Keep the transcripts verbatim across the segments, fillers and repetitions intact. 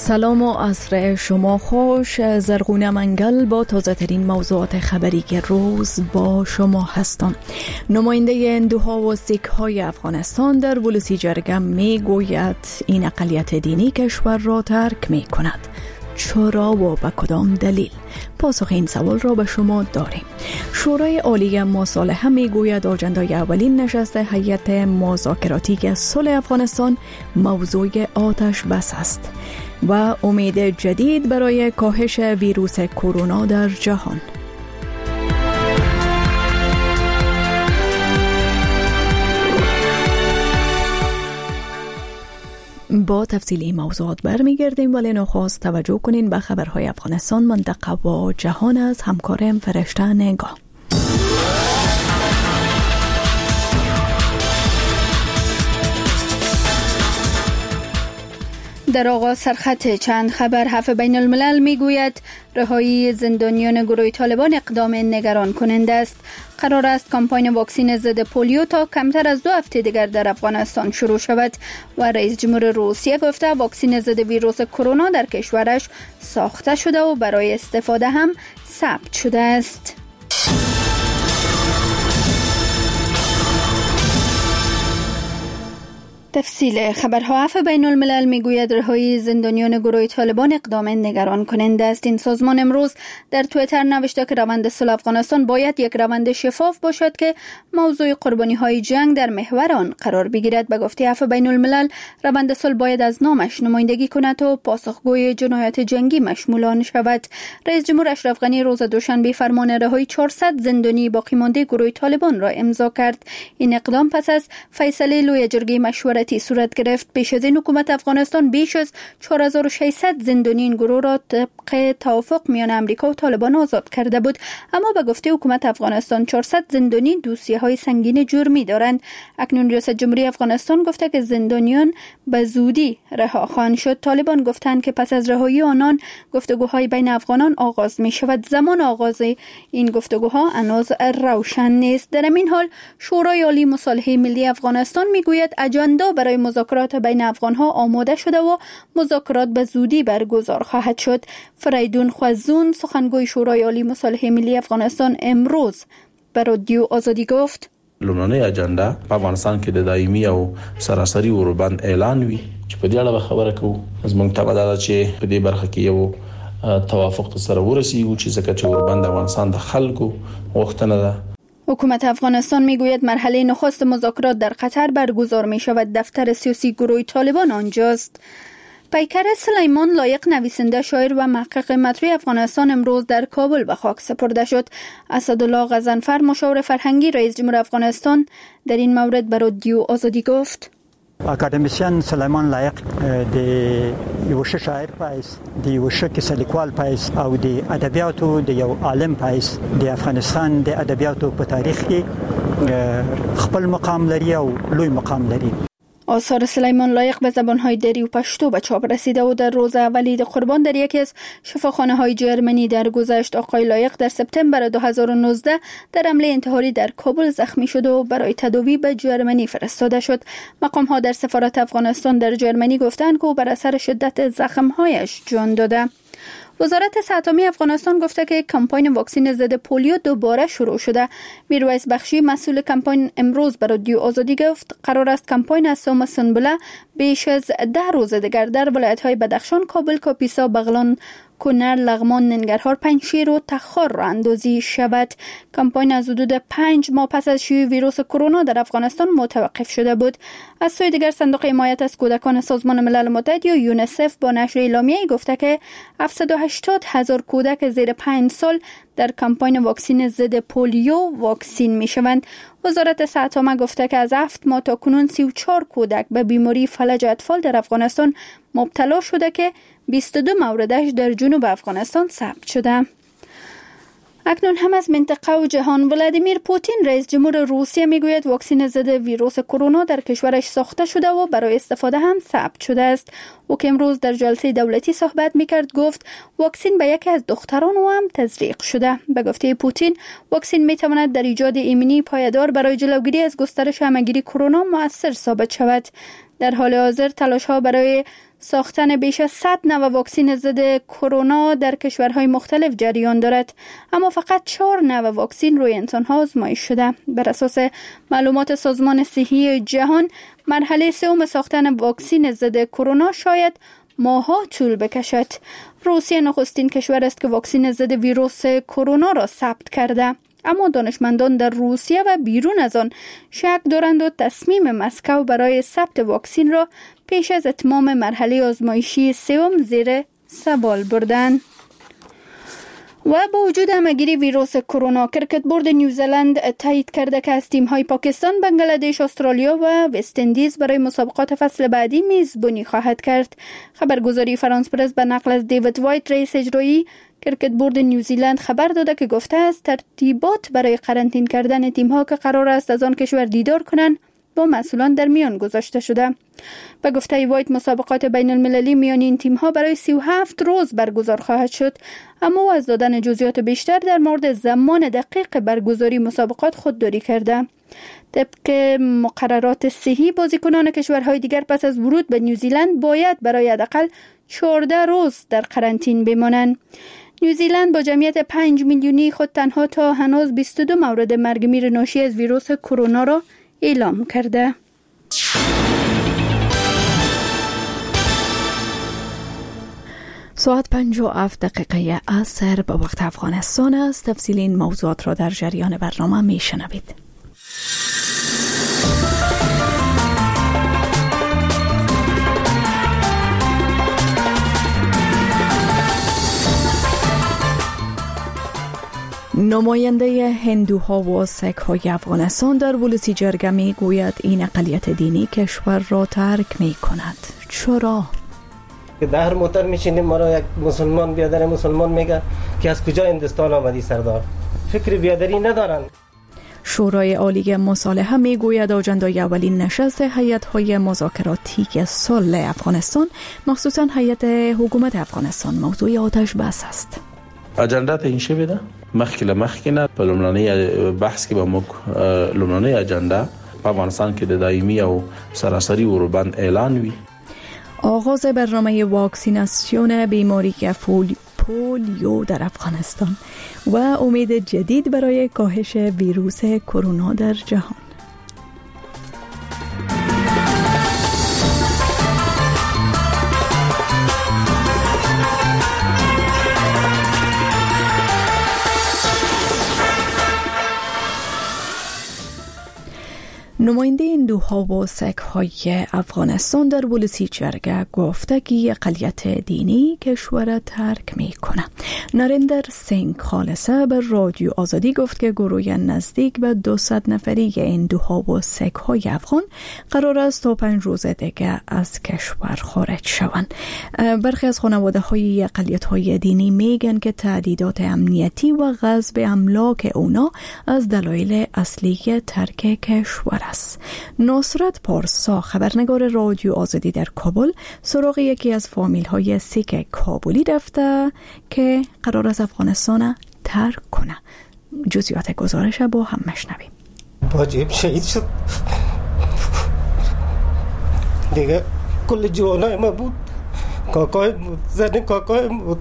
سلام و عصر شما خوش. زرغونه منگل با تازه ترین موضوعات خبری که روز با شما هستم. نماینده هندوها و سیک های افغانستان در ولسی جرگه می گوید این اقلیت دینی کشور را ترک می کند. چرا و به کدام دلیل؟ پاسخ این سوال را به شما داریم. شورای عالی مصالحه می گوید آجندای اولین نشست هیئت مذاکراتی صلح افغانستان موضوع آتش بس است و امید جدید برای کاهش ویروس کرونا در جهان. با تفصیل این موضوعات برمیگردیم، ولی نخست توجه کنین به خبرهای افغانستان، منطقه و جهان از همکارم فرشته نگاه. در آغاز سرخط چند خبر. هفت بین الملل می گوید رهایی زندانیان گروه طالبان اقدام نگران کننده است. قرار است کمپاین واکسن ضد پولیو تا کمتر از دو هفته دیگر در افغانستان شروع شود و رئیس جمهور روسیه گفته واکسن ضد ویروس کرونا در کشورش ساخته شده و برای استفاده هم ثبت شده است. تفصیل خبرها. هفت بین الملل میگوید رهایی زندانیان گروه طالبان اقدام نگران کننده است. این سازمان امروز در توییتر نوشته که روند صلح افغانستان باید یک روند شفاف باشد که موضوع قربانی های جنگ در محور آن قرار بگیرد. به گفته هفت بین الملل روند صلح باید از نامش نمایندگی کند و پاسخگوی جنایات جنگی مشمول آن شود. رئیس جمهور اشرف غنی روز دوشنبه فرمان رهایی چهارصد زندانی باقی مانده گروه طالبان را امضا کرد. این اقدام پس از فیصله لوی جرگه مشورتی صورت گرفت. پیش از این حکومت افغانستان بیش از چهار هزار و ششصد زندانی این گروه را طبق توافق میان امریکا و طالبان آزاد کرده بود، اما به گفته حکومت افغانستان چهارصد زندانی دوسیه های سنگین جرمی دارند. اکنون ریاست جمهوری افغانستان گفته که زندانیان به زودی رها خواهند شد. طالبان گفتند که پس از رهایی آنان گفتگوهای بین افغانان آغاز می شود. زمان آغاز این گفتگوها هنوز روشن نیست. در این حال شورای عالی مصالحه ملی افغانستان میگوید اجندا برای مذاکرات بین افغانها آماده شده و مذاکرات به زودی برگزار خواهد شد. فریدون خوزون سخنگوی شورای عالی مصالحه ملی افغانستان امروز به رادیو آزادی گفت لومړنۍ اجنډا په افغانستان کې د دایمي او سراسري اوربند اعلان وی چې په دې اړه خبره کوو. زموږ ته ودا چې په دې برخه کې یو توافق سره ورسیږو چې ځکه چې اوربند افغانستان د خلکو غوښتنه ده. حکومت افغانستان میگوید مرحله نخست مذاکرات در قطر برگزار می شود. دفتر سیاسی گروه طالبان آنجاست. پیکر سلیمان لایق نویسنده، شاعر و محقق مطرح افغانستان امروز در کابل به خاک سپرده شد. اسدالله غضنفر مشاور فرهنگی رئیس جمهور افغانستان در این مورد به رادیو آزادی گفت اکادمیسین سلیمان لایق د یو ښه شاعر پایس، د یو ښه کیسه لیکوال پایس او د ادبیاتو د یو عالم پایس د افغانستان د ادبیاتو په تاریخ کې خپل مقام لري او لوی مقام لري. آثار سلیمان لایق به زبان‌های دری و پشتو به چاپ رسیده و در روز اولی عید قربان در یکی از شفاخانه‌های جرمنی درگذشت. آقای لایق در سپتامبر دو هزار و نوزده در حمله انتحاری در کابل زخمی شد و برای تداوی به جرمنی فرستاده شد. مقام‌ها در سفارت افغانستان در جرمنی گفتند که او بر اثر شدت زخم‌هایش جان داده. وزارت صحت عامه افغانستان گفته که کمپاین واکسن ضد پولیو دوباره شروع شده. میرویس بخشی مسئول کمپاین امروز به رادیو آزادی گفت قرار است کمپاین از سوم سنبله بیش از ده روز دیگر در ولایت‌های بدخشان، کابل، کاپیسا، بغلان، کنر، لغمان، ننگرهار، پنجشیر و تخار را اندازی شود. کمپاین از حدود پنج ماه پس از شیوع ویروس کرونا در افغانستان متوقف شده بود. از سوی دیگر صندوق حمایت از کودکان سازمان ملل متحد یا یونیسف با نشر اعلامیه‌ای گفته که هفتصد و هشتاد هزار کودک زیر پنج سال در کمپاین واکسن ضد پولیو واکسین می‌شوند. وزارت صحت عامه گفته که از هفت ماه تا کنون سی و چهار کودک به بیماری فلج اطفال در افغانستان مبتلا شده که بیست و دو موردش در جنوب افغانستان ثبت شده. اکنون هم از منطقه و جهان. ولادیمیر پوتین رئیس جمهور روسیه میگوید واکسن ضد ویروس کرونا در کشورش ساخته شده و برای استفاده هم ثبت شده است. او که امروز در جلسه دولتی صحبت میکرد گفت واکسن به یکی از دختران او هم تزریق شده. به گفته پوتین واکسن میتواند در ایجاد ایمنی پایدار برای جلوگیری از گسترش همهگیری کرونا مؤثر ثابت شود. در حال حاضر تلاش‌ها برای ساختن بیش از صد نوع واکسن ضد کرونا در کشورهای مختلف جریان دارد، اما فقط چهار نوع واکسن روی انسان‌ها آزمایش شده. بر اساس معلومات سازمان صحی جهان، مرحله سوم ساختن واکسن ضد کرونا شاید ماه‌ها طول بکشد. روسیه نخستین کشور است که واکسن ضد ویروس کرونا را ثبت کرده، اما دانشمندان در روسیه و بیرون از آن شک دارند و تصمیم مسکو برای ثبت واکسن را پیش از اتمام مرحله آزمایشی سوم زیر سوال بردند. و با وجود همه‌گیری ویروس کرونا، کرکت بورد نیوزلند تایید کرده که از تیم‌های پاکستان، بنگلادش، استرالیا و وست اندیز برای مسابقات فصل بعدی میزبانی خواهد کرد. خبرگزاری فرانس پرس به نقل از دیوید وایت، رئیس اجرایی کرکت بورد نیوزیلند، خبر داده که گفته است ترتیبات برای قرنطینه کردن تیم‌ها که قرار است از آن کشور دیدار کنند با مسئولان در میان گذاشته شده. به گفته وایت، مسابقات بین المللی میان این تیم‌ها برای سی و هفت روز برگزار خواهد شد، اما او از دادن جزئیات بیشتر در مورد زمان دقیق برگزاری مسابقات خودداری کرده. طبق مقررات صحی، بازیکنان کشورهای دیگر پس از ورود به نیوزیلند باید برای حداقل چهارده روز در قرنطینه بمانند. نیوزیلند با جمعیت پنج میلیونی خود تنها تا هنوز بیست و دو مورد مرگ میر ناشی از ویروس کرونا را اعلام کرده. ساعت پنج و هفت دقیقه عصر به وقت افغانستان است. تفصیل این موضوعات را در جریان برنامه می شنوید. نماینده هندوها و سیک‌های افغانستان در ولسی جرگه می گوید این اقلیت دینی کشور را ترک می کند. چرا؟ در موتر میشینیم، ما را یک مسلمان بیادر مسلمان میگه که از کجا هندوستان آمدی سردار. فکر بیادری ندارن. شورای عالی مصالحه می گوید آجندای اولین نشست هیئت‌های مذاکراتی سال افغانستان، مخصوصا هیئت حکومت افغانستان، موضوع آتش بس است. اجنډا ته این شوی ده مخکې له مخکې نه په لومړنۍ بحث کې به موږ لومړنۍ اجنډا په افغانستان کې د دایمي او سراسری اوربند اعلان وي. آغاز برنامه واکسیناسیون بیماری پولیو در افغانستان و امید جدید برای کاهش ویروس کرونا در جهان. نماینده هندوها و سیک‌های افغانستان در ولسی جرگه گفته که اقلیت دینی کشور ترک می کنه. نریندر سینگ خالصه به رادیو آزادی گفت که گروه نزدیک به دویست نفری هندوها و سیک‌های افغان قرار است تا پنج روز دیگه از کشور خارج شوند. برخی از خانواده‌های اقلیت‌های دینی میگن که تهدیدات امنیتی و غصب املاک اونا از دلایل اصلی ترک کشور است. نصرت پارسا، خبرنگار رادیو آزادی در کابل، سراغ یکی از فامیل‌های سیک کابلی رفته که قرار است افغانستان ترک کنه. جزئیات گزارش با هم مشنویم. باجیب شهید شد دیگه. کل جوانای ما بود، کاکای بود، زن کاکای بود.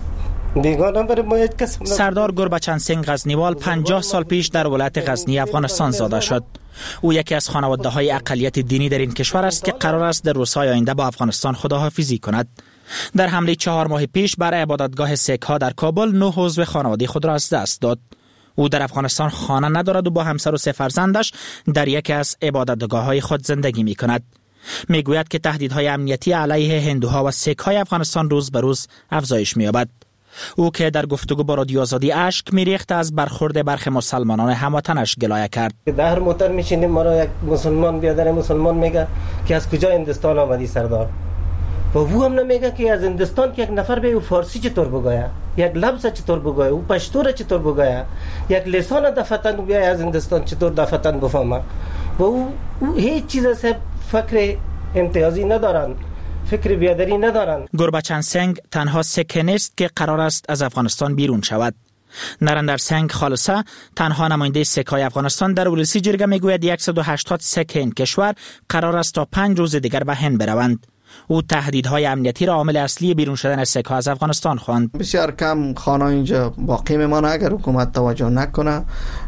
سردار گربچن سینگ غزنیوال پنجاه سال پیش در ولایت غزنی افغانستان زاده شد. او یکی از خانواده‌های اقلیت دینی در این کشور است که قرار است در روزهای آینده با افغانستان خداحافظی کند. در حمله چهار ماه پیش بر عبادتگاه سیک‌ها در کابل نه عضو خانواده خود را از دست داد. او در افغانستان خانه ندارد و با همسر و سه فرزندش در یکی از عبادتگاه‌های خود زندگی می‌کند. میگوید که تهدیدهای امنیتی علیه هندوها و سیک‌های افغانستان روز به روز افزایش می‌یابد. او که در گفتگو با رادیو آزادی اشک میریخت از برخورد برخی مسلمانان هموطنش گلایه کرد. در موتر میشینیم، ما را یک مسلمان بیادر مسلمان میگه که از کجا هندوستان آمدی سردار. و او هم نمیگه که از هندوستان که یک نفر به او فارسی چطور بگویه، یک لفظ چطور بگویه، او پشتو را چطور بگویه، یک لسان دفتن بیای از هندوستان چطور دفتن بفهمه. و او, او هیچ چیز از فکر امتیازی ندارن، فکر بیادری ندارن. گربچن سینگ تنها سیک نیست که قرار است از افغانستان بیرون شود. نریندر سنگ خالصه تنها نماینده سک‌های افغانستان در ولسی جرگه میگوید صد و هشتاد سک این کشور قرار است تا پنج روز دیگر به هند بروند. او تهدیدهای امنیتی را عامل اصلی بیرون شدن سک‌ها از افغانستان خواند. بسیار کم خانه اینجا باقی میمانه اگر حکومت توجه نکنه.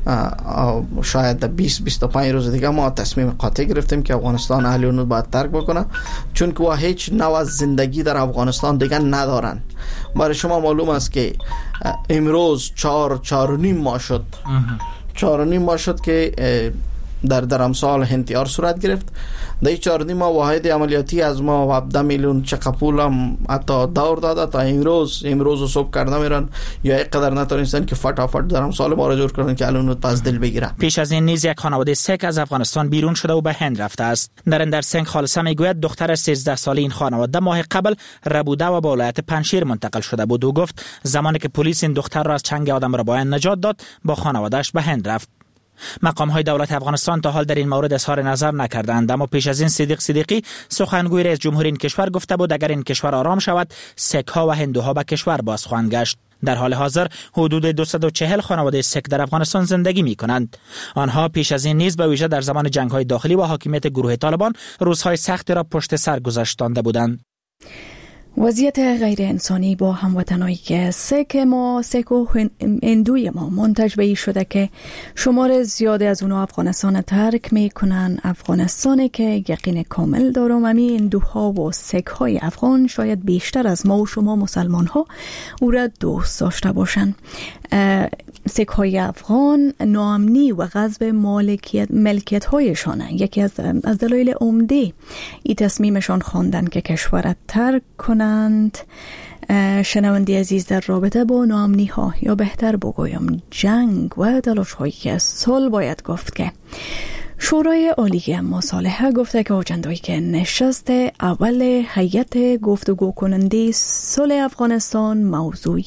شاید بیست تا بیست و پنج روز دیگه ما تصمیم قاطع گرفتیم که افغانستان اهل اون باید ترک بکنه، چون که هیچ نوع از زندگی در افغانستان دیگه ندارن. برای شما معلوم است که امروز چهار چهار و نیم ماه شد چهار و نیم ماه شد که در در امسال انتحار صورت گرفت. در این چهار نیم ماه واحد عملیاتی از ما هفده میلیون چقدر پول هم حتی دور داده تا امروز امروز صبح کرده میرن یا اینقدر نتونستن که فटाफट در امسال ما را جور کنن که الان پس دل بگیرن. پیش از این نیز یک خانواده سک از افغانستان بیرون شده و به هند رفته است. نریندر سنگ خالصه میگوید دختر سیزده ساله این خانواده ماه قبل ربوده و با ولایت پنشیر منتقل شده بود و گفت زمانی که پلیس این دختر را از چنگ آدم ربایان نجات داد با خانواده‌اش به هند رفت. مقام‌های دولت افغانستان تا حال در این مورد اظهار نظر نکردند، اما پیش از این صدیق صدیقی سخنگوی رئیس جمهور این کشور گفته بود اگر این کشور آرام شود سک‌ها و هندوها به کشور باز خواهند گشت. در حال حاضر حدود دویست و چهل خانواده سک در افغانستان زندگی می‌کنند. آنها پیش از این نیز به ویژه در زمان جنگ‌های داخلی با حاکمیت گروه طالبان روزهای سختی را پشت سر گذاشتانده بودند. وضعیت غیر انسانی با هموطنایی که سک ما سک و هندوی ما منتج به این شده که شمار زیادی از اونها افغانستان ترک میکنن. افغانستانی که یقین کامل دارم امی هندوها و سک های افغان شاید بیشتر از ما و شما مسلمان ها او را دوست داشته باشن. سک های افغان ناامنی و غصب مالکیت ملکیت هایشانه یکی از از دلایل عمده این تصمیمشان خواندن که کشور ترک کنند. شنوندی عزیز، در رابطه با ناامنی ها یا بهتر بگویم جنگ و تلاش هایی که سال باید گفت که شورای عالی مصالحه گفته که آجنده‌ای که نشست اول هیئت گفتگو کننده صلح افغانستان موضوع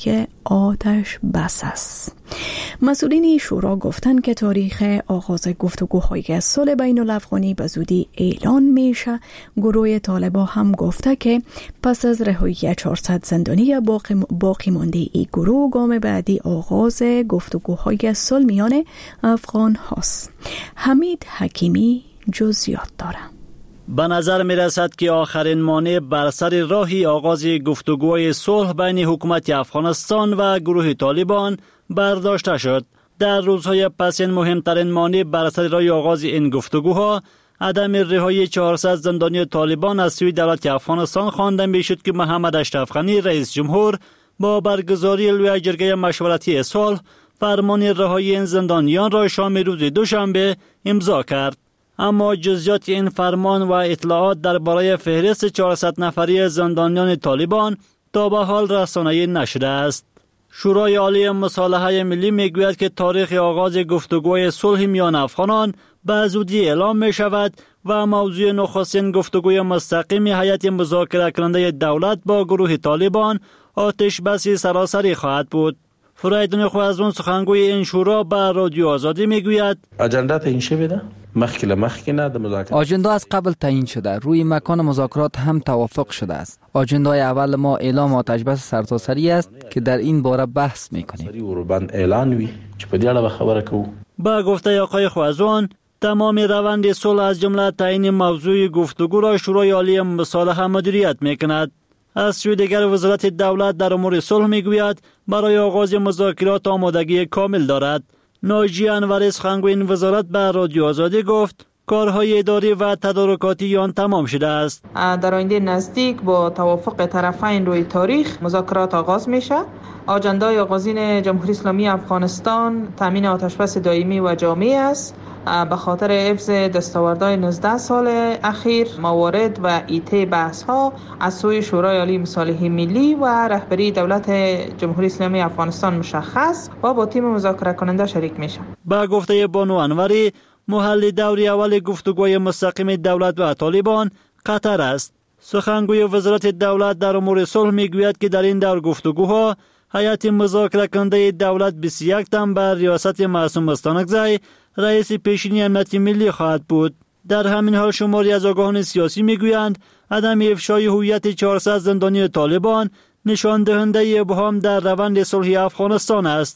آتش بس است. مسئولین شورا گفتند که تاریخ آغاز گفتگوهای صلح بین الافغانی به زودی اعلان میشه. گروه طالبان هم گفته که پس از رهایی چهارصد زندانی باقی, باقی مانده ای گروه گام بعدی آغاز گفتگوهای صلح میان افغان هاست. حمید حکیمی جزئیات داره. به نظر می رسد که آخرین مانع بر سر راهی آغاز گفتگوهای صلح بین حکومت افغانستان و گروه طالبان برداشته شد. در روزهای پس این مهمترین مانع بر سر راه آغاز این گفتگوها عدم رهایی چهارصد زندانی طالبان از سوی دولت افغانستان خوانده می شد که محمد اشرف غنی رئیس جمهور با برگزاری لوی جرگه مشورتی صلح فرمان رهایی این زندانیان را شام روز دوشنبه امضا کرد. اما جزئیات این فرمان و اطلاعات درباره فهرست چهارصد نفری زندانیان طالبان تا به حال رسانه‌ای نشده است. شورای عالی مصالحه ملی میگوید که تاریخ آغاز گفتگوی صلح میان افغانان به زودی اعلام می شود و موضوع نخستین گفتگوی مستقیم هیئت مذاکره کننده دولت با گروه طالبان آتش بس سراسری خواهد بود. فریدون خوازون سخنگوی این شورا به رادیو آزادی میگوید اجندا تعیین شده مخکې له مخکې نه د مذاکرات آجندا از قبل تعیین شده، روی مکان مذاکرات هم توافق شده است. آجندای اول ما اعلام آتش بس سرتاسری است که در این باره بحث میکنیم. سری وربند اعلان وی چې په دې اړه خبره کوو. با گفته آقای خوازون تمام روند صلح از جمله تعیین موضوع گفتگو را شورای عالی مصالحه مدیریت میکند. از سوی دیگر وزارت دولت در امور صلح میگوید برای آغاز مذاکرات آمادگی کامل دارد. ناجی انوری سخنگوی این وزارت به رادیو آزادی گفت کارهای اداری و تدارکاتی آن تمام شده است. در آینده نزدیک با توافق طرفین روی تاریخ مذاکرات آغاز میشه. آجندای آغازین جمهوری اسلامی افغانستان تامین آتشبس دائمی و جامع است. به خاطر حفظ دستاوردهای نوزده سال اخیر موارد و ایته بحث ها از سوی شورای عالی مصالحه ملی و رهبری دولت جمهوری اسلامی افغانستان مشخص و با تیم مذاکره کننده شریک میشه. با گفته بانو انوری محل دوری اول گفتگوی مستقیم دولت و طالبان قطر است. سخنگوی وزارت دولت در امور صلح میگوید که در این دور گفتگوها هیئت مذاکره کننده دولت بیست و یک تن بر ریاست معصوم مستانکزی رئیس پیشینی امنیت ملی خواهد بود. در همین حال شماری از آگاهان سیاسی میگویند عدم افشای هویت چهارصد زندانی طالبان نشان دهنده ابهام در روند صلح افغانستان است.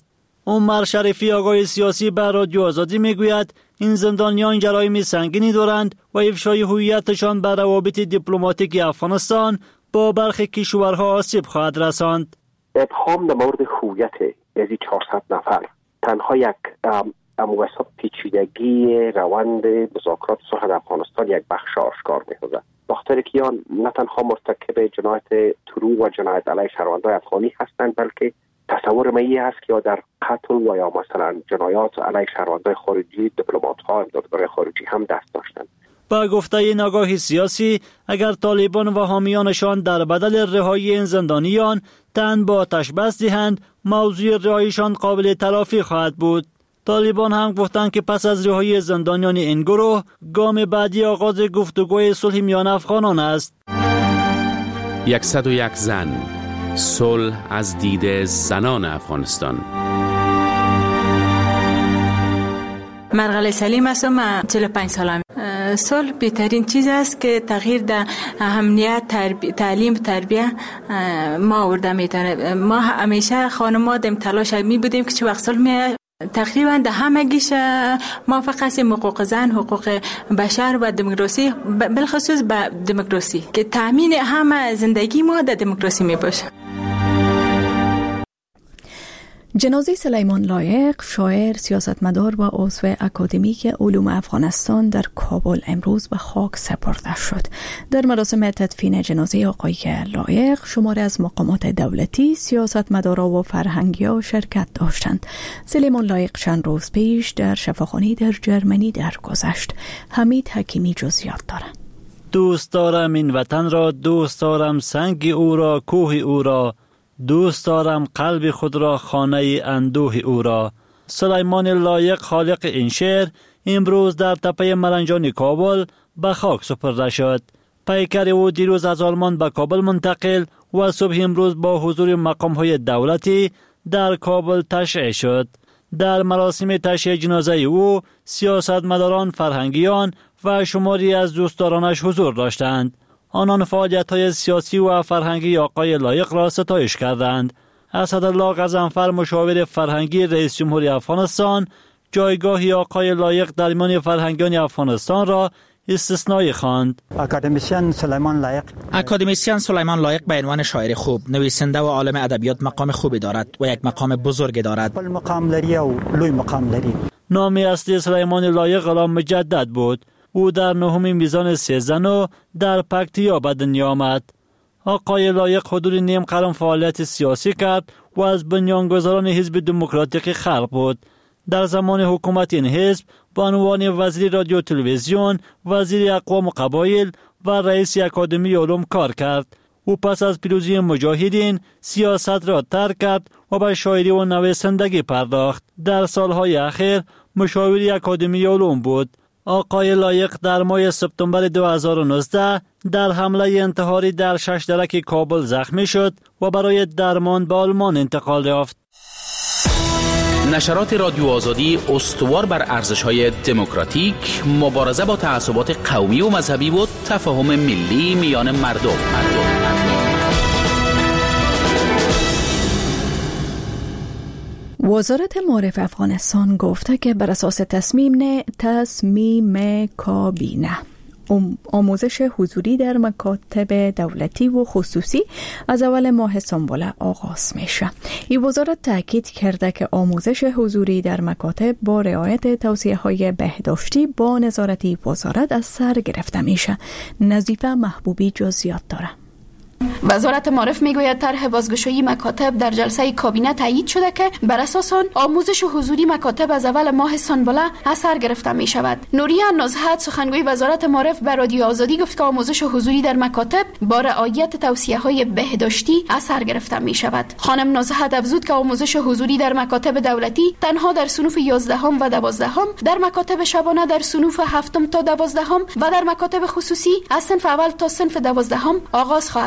عمر شریفی آگاه سیاسی بر رادیو آزادی میگوید این زندانیان جرایم سنگینی دارند و افشای هویتشان بر روابط دیپلماتیک افغانستان با برخی کشورها آسیب خواهد رساند. ابهام در مورد هویت از چهارصد نفر تنها یک اموسط پیچیدگی روند مذاکرات صلح افغانستان یک بخش آشکار می‌سازد. بخاطر که آن نه تنها مرتکب جنایت ترور و جنایت علیه شهروندان افغانی هستند، بلکه تصور ما این است که یا در قتل و یا مثلا جنایات علیه شهروندان خارجی دیپلمات‌ها امدادگاران خارجی هم دست داشتند. با گفته این آگاهی سیاسی، اگر طالبان و حامیانشان در بدل رهایی این زندانیان تن با آتش بس دهند، موضوع رهاییشان قابل تلافی خواهد بود. طالبان هم گفتند که پس از رهایی زندانیان این گروه، گام بعدی آغاز گفتگوی صلح میان افغانان است. صد و یک زن، صلح از دید زنان افغانستان. مرغله سلیم هستم، من چهل و پنج سالم. صلح بهترین چیز است که تغییر در امنیت، تربی... تعلیم، تربیه ما آورده میتونه. ما همیشه خانم‌ها دم تلاش می بودیم که چه وقت صلح می تقریبا ده همگیش موافق هستیم. حقوق زن، حقوق بشر و دموکراسی، بالخصوص به دموکراسی که تامین همه زندگی ما در دموکراسی می باشه. جنازه سلیمان لایق، شاعر، سیاستمدار و عضو اکادمیک علوم افغانستان در کابل امروز به خاک سپرده شد. در مراسم تدفین جنازه آقای لایق شماری از مقامات دولتی، سیاستمدارا و فرهنگی‌ها شرکت داشتند. سلیمان لایق چند روز پیش در شفاخانه در جرمنی درگذشت. حمید حکیمی جزئیات دارد. دوست دارم این وطن را، دوست دارم سنگ او را، کوه او را، دوست دارم قلب خود را، خانه اندوه او را. سلیمان لایق خالق این شعر امروز در تپه مرنجان کابل به خاک سپرده شد. پیکر او دیروز از آلمان به کابل منتقل و صبح امروز با حضور مقام‌های دولتی در کابل تشییع شد. در مراسم تشییع جنازه او سیاستمداران، فرهنگیان و شماری از دوستدارانش حضور داشتند. آنان فعالیت‌های سیاسی و فرهنگی آقای لایق را ستایش کردند. اسدالله غضنفر، مشاور فرهنگی رئیس جمهوری افغانستان، جایگاه آقای لایق در میان فرهنگیان افغانستان را استثنایی خواند. اکادمیسیان سلیمان لایق اکادمیسیان سلیمان لایق به عنوان شاعر خوب، نویسنده و عالم ادبیات مقام خوبی دارد و یک مقام بزرگ دارد. بل مقام لري او لوی مقام لري. نام اصلی سلیمان لایق غلام مجدد بود. او در نهم میزان سیزن در پکتیا به دنیا آمد. آقای لایق حدود نیم قرن فعالیت سیاسی کرد و از بنیانگذاران حزب دموکراتیک خلق بود. در زمان حکومت این حزب به عنوان وزیر رادیو تلویزیون، وزیر اقوام و قبایل و رئیس اکادمی علوم کار کرد. او پس از پیروزی مجاهدین سیاست را ترک کرد و به شاعری و نویسندگی پرداخت. در سالهای اخیر مشاور اکادمی علوم بود. آقای لایق در ماه سپتامبر دو هزار و نوزده در حمله انتحاری در شش درک کابل زخمی شد و برای درمان به آلمان انتقال یافت. نشرات رادیو آزادی استوار بر ارزش‌های دموکراتیک، مبارزه با تعصبات قومی و مذهبی و تفاهم ملی میان مردم. وزارت معارف افغانستان گفته که بر اساس تصمیم نه تصمیم کابینه آموزش حضوری در مکاتب دولتی و خصوصی از اول ماه سنبله آغاز میشه. این وزارت تاکید کرده که آموزش حضوری در مکاتب با رعایت توصیه‌های بهداشتی با نظارتی وزارت از سر گرفته میشه. نظیفه محبوبی جزئیات داره. وزارت معارف میگوید طرح بازگشایی مکاتب در جلسه کابینه تایید شده که بر اساس آن آموزش حضوری مکاتب از اول ماه سنبله از سر گرفته می شود. نوریه نازحت سخنگوی وزارت معارف به رادیو آزادی گفت که آموزش حضوری در مکاتب با رعایت توصیه‌های بهداشتی از سر گرفته می شود. خانم نازحت افزود که آموزش حضوری در مکاتب دولتی تنها در صنوف یازدهم و دوازدهم، در مکاتب شبانه در صنوف هفتم تا دوازدهم و در مکاتب خصوصی از صنف اول تا صنف دوازدهم آغاز خواهد شد.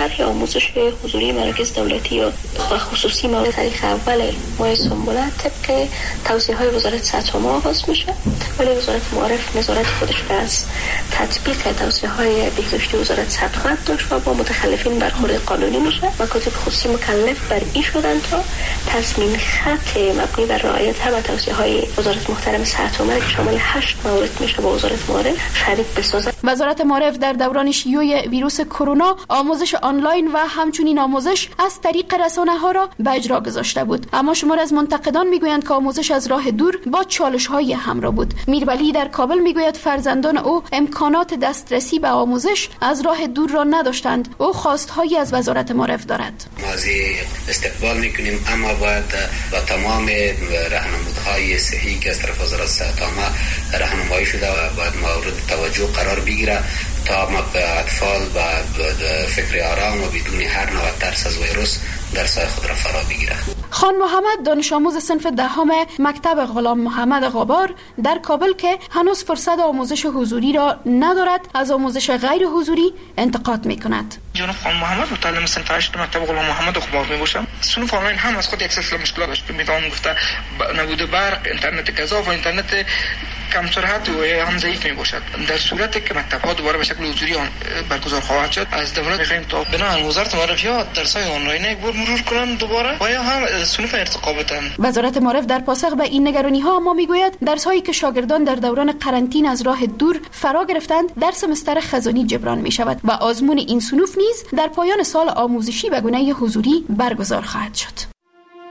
طرح آموزش حضوری مراکز دولتی و خصوصی مورد تاریخ اول ماه سنبله طبق توصیه‌های وزارت صحت عامه آغاز میشه، ولی وزارت معارف نظارت خودش را از تطبیق توصیه‌های بهداشتی وزارت صحت خواهد داشت و با متخلفین برخورد قانونی میشه. مکاتب خصوصی مکلف بر این شدن تا تصمیم خط مبنی بر رعایت همه توصیه‌های وزارت محترم صحت عامه که شامل هشت مورد میشه با وزارت معارف شریک بسازد. وزارت معارف در دوران شیوع ویروس کرونا آموزش آنلاین و همچنین آموزش از طریق رسانه‌ها را به اجرا گذاشته بود، اما شمار از منتقدان میگویند که آموزش از راه دور با چالش‌های همراه بود. میرولی در کابل میگوید فرزندان او امکانات دسترسی به آموزش از راه دور را نداشتند. او خواست‌هایی از وزارت معارف دارد. ما استقبال میکنیم، اما باید با تمام راهنمودهای صحیحی که از طرف وزارت صحت عامه راهنمایی شده و باید مورد توجه قرار بگیره تا ما به اطفال و فکر آرام و بدون هر نوع ترس از ویروس درس‌های خود را فرا بگیره. خان محمد دانش آموز صنف دهم مکتب غلام محمد غابار در کابل که هنوز فرصت آموزش حضوری را ندارد از آموزش غیر حضوری انتقاد می‌کند. جناب خان محمد متعلم صنف هشت مکتب غلام محمد غابار میباشم. صنف آنلاین هم از خود یک سلسله مشکلات داشت. میتونم گفته نبود برق، اینترنت گزاف و اینترنت کم سرعت و هم ضعیف می باشد. در صورتی که مکتب‌ها دوباره به شکل حضوری برگزار خواهد شد، از دولت می‌خواهیم تا بنا وزارت معارف یا درس‌های آنلاین یک بار مرور کنند دوباره و یا هم صنف ارتقا بدن. وزارت معارف در پاسخ به این نگرانی‌ها اما میگوید درس‌هایی که شاگردان در دوران قرنطین از راه دور فرا گرفتند در سمستر خزانی جبران می‌شود و آزمون این صنوف نیز در پایان سال آموزشی به گونه حضوری برگزار خواهد شد.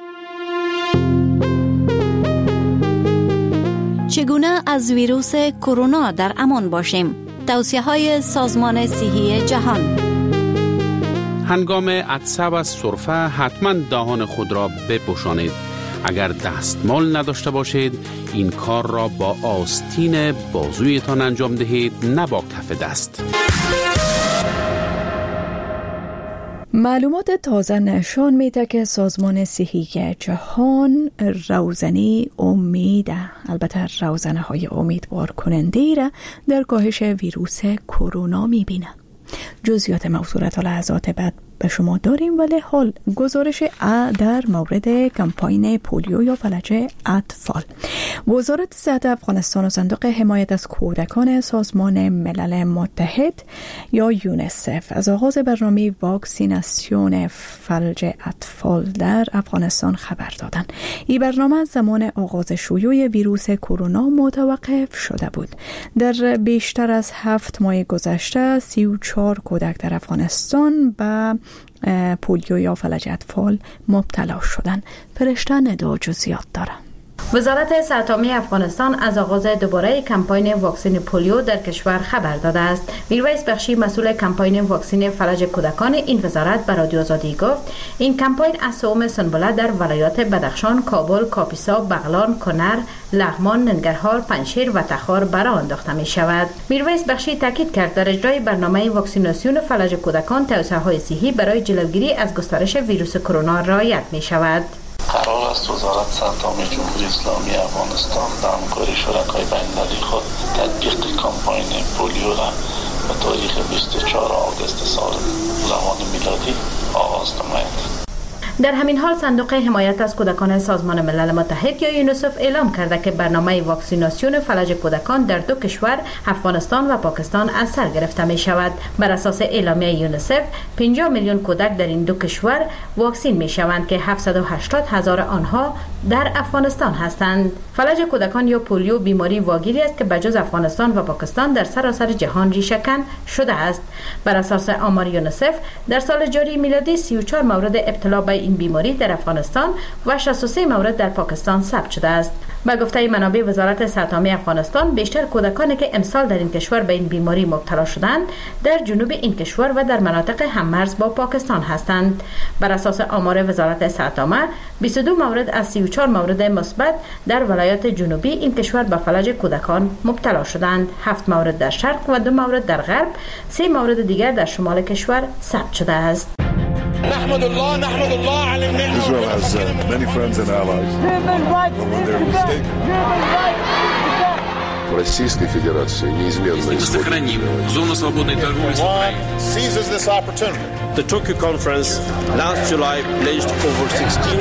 چگونه از ویروس کرونا در امان باشیم؟ توصیه‌های سازمان صحی جهان. هنگام عطسه و سرفه حتما دهان خود را بپوشانید. اگر دستمال نداشته باشید این کار را با آستین بازویتان انجام دهید، نه با کف دست. معلومات تازه نشان میده که سازمان صحی جهان روزنه امید، البته روزنه های امیدوار کننده را در کاهش ویروس کرونا میبینه. جزئیات موضوع تا لحظات بعد به شما داریم، ولی حال گزارش در مورد کمپاین پولیو یا فلج اطفال. وزارت صحت افغانستان و صندوق حمایت از کودکان سازمان ملل متحد یا یونیسف از آغاز برنامه واکسیناسیون فلج اطفال در افغانستان خبر دادند. این برنامه زمان آغاز شیوع ویروس کرونا متوقف شده بود. در بیشتر از هفت ماه گذشته سی و چهار کودک در افغانستان به پولیو یا فلج اطفال مبتلا شدن. فرشته ندا جزئیات داره. وزارت صحت عامه افغانستان از آغاز دوباره کمپاین واکسن پولیو در کشور خبر داده است. میرویس بخشی مسئول کمپاین واکسن فلج کودکان این وزارت به رادیو آزادی گفت این کمپاین از سوم سنبله در ولایات بدخشان، کابل، کاپیسا، بغلان، کنر، لغمان، ننگرهار، پنجشیر و تخار برآ انداخته می شود. میرویس بخشی تاکید کرد در اجرای برنامه واکسیناسیون فلج کودکان توصیه‌های صحی برای جلوگیری از گسترش ویروس کرونا رعایت می شود. قرار است وزارت صحت عامه جمهوری اسلامی افغانستان در همکاری شرکای بین‌المللی خود تطبیق کمپاین پولیو را به تاریخ بیست و چهارم آگوست سال زمان میلادی آغاز نماید. در همین حال صندوق حمایت از کودکان سازمان ملل متحد یا یونیسف اعلام کرده که برنامه واکسیناسیون فلج کودکان در دو کشور افغانستان و پاکستان از سر گرفته می شود. بر اساس اعلامیه یونیسف پنجاه میلیون کودک در این دو کشور واکسین می شوند که هفتصد و هشتاد هزار آنها در افغانستان هستند. فلج کودکان یا پولیو بیماری واگیری است که بجز افغانستان و پاکستان در سراسر جهان ریشه‌کن شده است. بر اساس آمار یونیسف در سال جاری میلادی سی و چهار مورد ابتلا به این بیماری در افغانستان و شصت و سه مورد در پاکستان ثبت شده است. با گفته منابع وزارت صحت عامه افغانستان بیشتر کودکانی که امسال در این کشور به این بیماری مبتلا شدند در جنوب این کشور و در مناطق هممرز با پاکستان هستند. بر اساس آمار وزارت صحت عامه بیست و دو مورد از سی و چهار مورد مثبت در ولایات جنوبی این کشور به فلج کودکان مبتلا شدند. هفت مورد در شرق و دو مورد در غرب، سه مورد دیگر در شمال کشور ثبت شده است. نحمد الله نحمد الله على النعمة. Israel has uh, many friends and allies. Human rights. When they're mistaken. Human rights. в Российской Федерации неизменно исходит. Сохраним зону свободной торговли с Украиной. Seizes this opportunity. The Tokyo conference last July pledged over sixteen.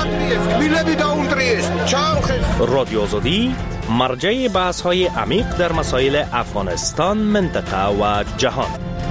رادیو آزادی مرجع بحث های عمیق در مسائل افغانستان، منطقه و جهان.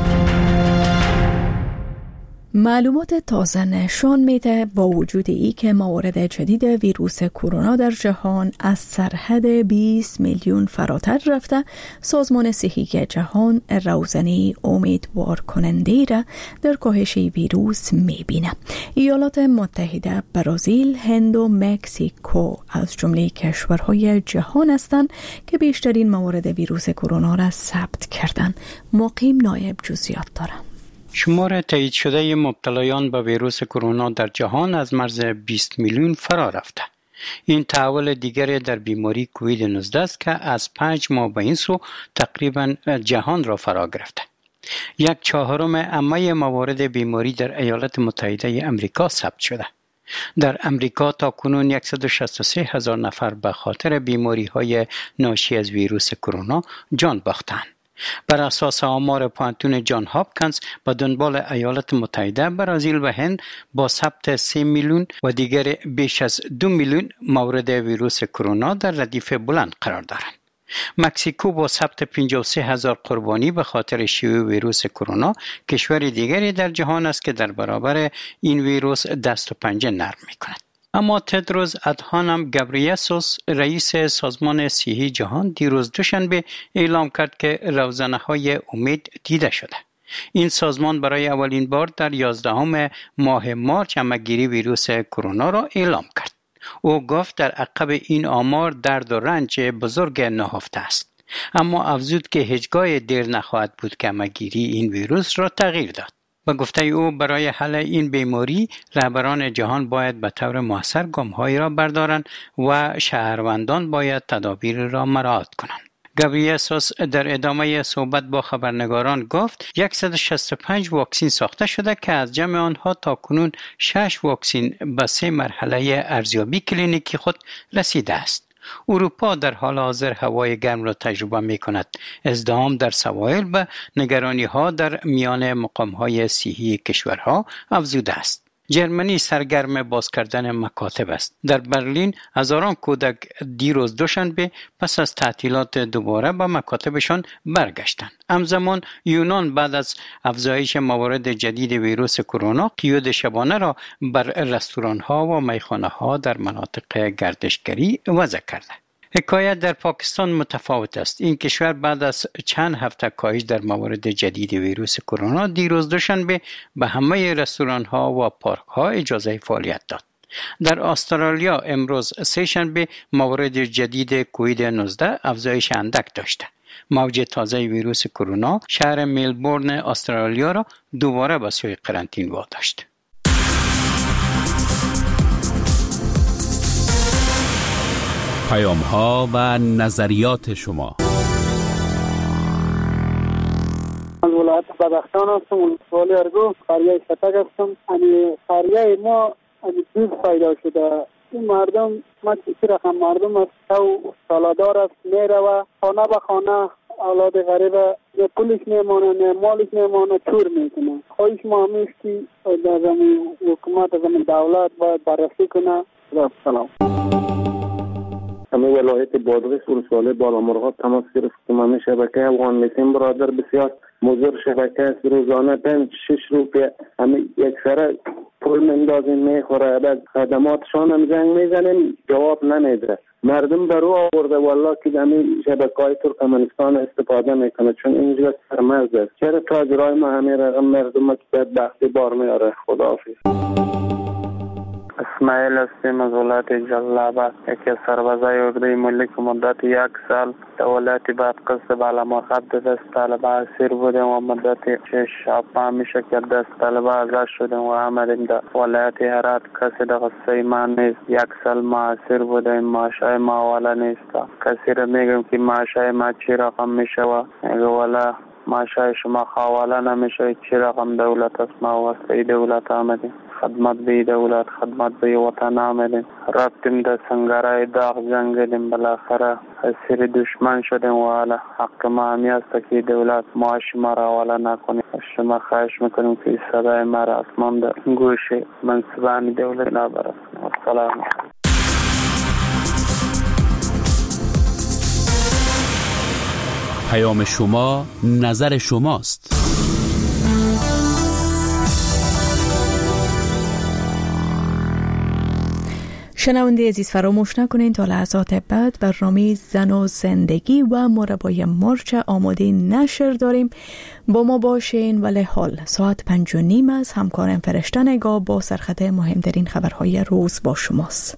معلومات تازه نشان میده با وجود ای که موارد جدید ویروس کرونا در جهان از سرحد بیست میلیون فراتر رفته، سازمان صحی جهان روزنه امیدوار کننده را در کاهش ویروس میبینه. ایالات متحده، برزیل، هند و مکزیکو از جمله کشورهای جهان هستند که بیشترین موارد ویروس کرونا را ثبت کردند. مقیم نایب جزئیات دارد. شمار تایید شده مبتلایان به ویروس کرونا در جهان از مرز بیست میلیون فرا رفته. این تحول دیگری در بیماری کووید نوزده است که از پنج ماه به این سو تقریبا جهان را فرا گرفته. یک چهارم عمه موارد بیماری در ایالات متحده امریکا ثبت شده. در امریکا تا کنون صد و شصت و سه هزار نفر به خاطر بیماری های ناشی از ویروس کرونا جان باختند. بر اساس آمار پانتون جان هاپکینز به دنبال ایالات متحده، برزیل و هند با ثبت سه میلیون و دیگر بیش از دو میلیون مورد ویروس کرونا در ردیف بلند قرار دارند. مکزیکو با ثبت پنجاه و سه هزار قربانی به خاطر شیوع ویروس کرونا کشور دیگری در جهان است که در برابر این ویروس دست و پنجه نرم می‌کند. اما تدروس ادهانم گبریسوس، رئیس سازمان صحی جهان، دیروز دوشنبه اعلام کرد که روزنه‌های امید دیده شده. این سازمان برای اولین بار در یازدهم ماه مارس همه‌گیری ویروس کرونا را اعلام کرد. او گفت در عقب این آمار درد و رنج بزرگ نهفته است، اما افزود که هیچگاه دیر نخواهد بود که همه‌گیری این ویروس را تغییر داد. با گفته او برای حل این بیماری رهبران جهان باید به طور مؤثر گام‌هایی را بردارند و شهروندان باید تدابیر را مراعات کنند. گابریسوس در ادامه صحبت با خبرنگاران گفت صد و شصت و پنج واکسن ساخته شده که از جمع آنها تا کنون شش واکسن به سه مرحله ارزیابی کلینیکی خود رسیده است. اروپا در حال حاضر هوای گرم را تجربه می کند. ازدحام در سواحل و نگرانی ها در میان مقام های صحی کشورها افزوده است. جرمنی سرگرم باز کردن مکاتب است. در برلین هزاران کودک دیروز دوشنبه پس از تعطیلات دوباره به مکاتبشان برگشتند. همزمان یونان بعد از افزایش موارد جدید ویروس کرونا قیود شبانه را بر رستوران ها و میخانه ها در مناطق گردشگری وضع کرده. حکایت در پاکستان متفاوت است. این کشور بعد از چند هفته کاهش در موارد جدید ویروس کرونا دیروز دوشنبه به همه رستوران ها و پارک ها اجازه فعالیت داد. در استرالیا امروز سه شنبه موارد جدید کووید نوزده افزایش اندک داشته. موج تازه ویروس کرونا شهر ملبورن استرالیا را دوباره به سوی قرنطینه واداشت. پیام ها و نظریات شما. از ولایت بدخشان هستم، ولسوالی ارگو، قریه شتک هستم. یعنی قریه ما دود پیدا شده. این مردم، ما چی رقم مردم است، تو سالادار است، میره و خانه به خانه اولاد غریب نه پولش میمانه نه مالش میمانه، چور میکنه. خواهش ما همیشه که در زمین حکومت، زمین دولت باید بررسی کنه. سلام. همه ولایت بادغیس ولسوالی بالامرغاب تماس گرفتم. همه شبکه افغان میتیم برادر بسیار مضر شبکه است. روزانه پنج شش روپیه همه یک سره پول مندازیم میخوره. بعد خدماتشان هم زنگ میزنیم جواب نمیده. مردم برو آورده والله که همه شبکه های ترکمنستان استفاده میکنه، چون اینجا سرمرز است. چرا تاجرای ما همه رقم مردم که بدبختی بار میاره. خداحافظ. اسماعیل هستیم از ولایت جلال‌آباد. یکی از سربازای عقده ملک مدت یک سال در ولایت بادغیس بالامرغاب دست طالبه اسیر بودیم و مدت شش شب میشه که دست طالبه آزاد شدیم و آمدیم در ولایت هرات. کسی در قصه ما نیست. یک سال ما اسیر بودیم، معاشای ما والا نیست. کسی را میگم که معاشای ما چی رقم میشه و میگه والا معاشای شما خوالا نمیشه، چی رقم دولت است، ما واسطه دولت آمدیم. خدمت به دولت، خدمت به وطن آمدیم. رفتیم در سنگرهای داغ جنگیدیم، بالاخره اسیر دشمن شدیم و حالا حق ما همی است که دولت معاش ما را حواله نکنه. شما خواهش میکنیم که صدای ما را اسمان در گوش منصبان دولت نبرد. السلام. پیام شما نظر شماست. شنونده عزیز فراموش نکنید تا لحظات بعد برنامه زن و زندگی و مربای مرچ آماده نشر داریم. با ما باشین. ولی حال ساعت پنج و نیم است. همکارم فرشته نگاه با سرخط مهمترین خبرهای روز با شماست.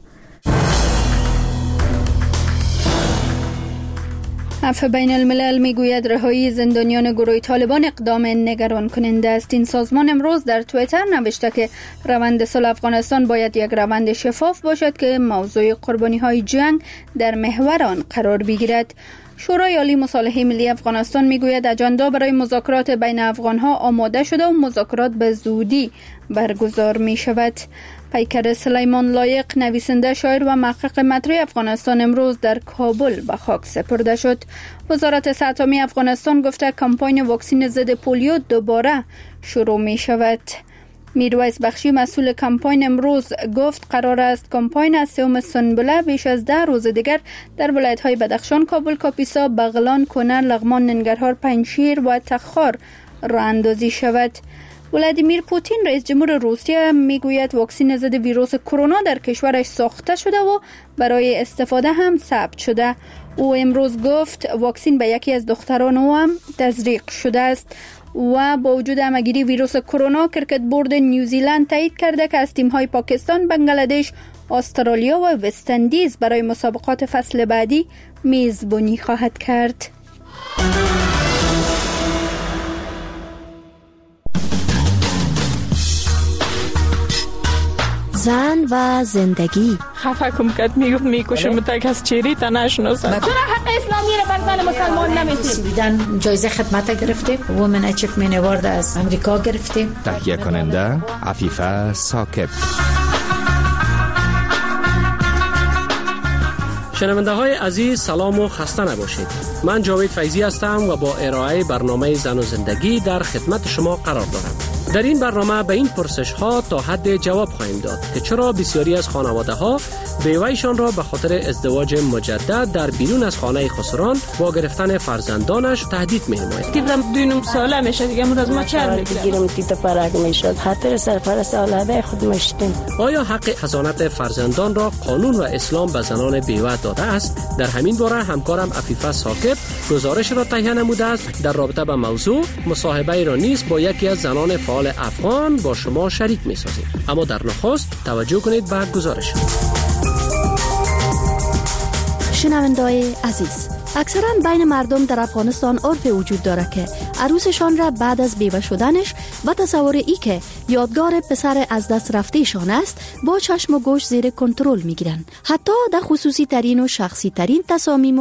عفو بین الملل میگوید رهایی زندانیان گروه طالبان اقدام نگران کننده است. این سازمان امروز در توییتر نوشته که روند صلح افغانستان باید یک روند شفاف باشد که موضوع قربانی های جنگ در محور آن قرار بگیرد. شورای عالی مصالحه ملی افغانستان میگوید اجندا برای مذاکرات بین افغانها آماده شده و مذاکرات به زودی برگزار می شود. پیکر سلیمان لایق، نویسنده، شاعر و محقق مطرح افغانستان امروز در کابل به خاک سپرده شد. وزارت صحت عامه افغانستان گفته کمپاین واکسن ضد پولیو دوباره شروع می شود. میرویس بخشی مسئول کمپاین امروز گفت قرار است کمپاین از سوم سنبله بیش از ده روز دیگر در ولایت‌های بدخشان، کابل، کاپیسا، بغلان، کنر، لغمان، ننگرهار، پنجشیر و تخار راه اندازی شود. ولادیمیر پوتین رئیس جمهور روسیه میگوید واکسن ضد ویروس کرونا در کشورش ساخته شده و برای استفاده هم ثبت شده. او امروز گفت واکسن به یکی از دختران او هم تزریق شده است. و با وجود همگیری ویروس کرونا، کرکت بورد نیوزیلند تایید کرده که از تیم‌های پاکستان، بنگلادش، استرالیا و وست اندیز برای مسابقات فصل بعدی میزبانی خواهد کرد. زن و زندگی. خفه کم کد میگفت میکشم تک از چیری تا نشناسد. چرا حق اسلامی رو بر زن مسلمان نمیدیم؟ بیدن جایزه خدمت گرفتیم، وومن اچیومنت اوارد از امریکا گرفتیم. تهیه کننده عفیفه ثاقب. شنونده های عزیز سلام و خسته نباشید. من جاوید فیضی هستم و با ارائه برنامه زن و زندگی در خدمت شما قرار دارم. در این برنامه به این پرسش ها تا حد جواب خواهیم داد که چرا بسیاری از خانواده ها بیوه‌شان را به خاطر ازدواج مجدد در بیرون از خانه خسران با گرفتن فرزندانش تهدید می‌نماید. دیدم دو ساله میشه دیگه من از ما چند میگیرم تیتا پرک میشد خاطر سرپرست اولاده خود مشتیم. آیا حق حضانت فرزندان را قانون و اسلام به زنان بیوه داده است؟ در همین باره همکارم عفیفه ثاقب گزارش را تهیه نموده است. در رابطه با موضوع مصاحبه را نیز با یکی از زنان فعال افغان با شما شریک می‌سازیم. اما در نخست توجه کنید به گزارش. شنونده‌های عزیز، اکثرا بین مردم در افغانستان عرف وجود داره که عروسشان را بعد از بیوه شدنش و تصور ای که یادگار پسر از دست رفتهشان است با چشم و گوش زیر کنترل میگیرن. حتی در خصوصی ترین و شخصی ترین تصامیم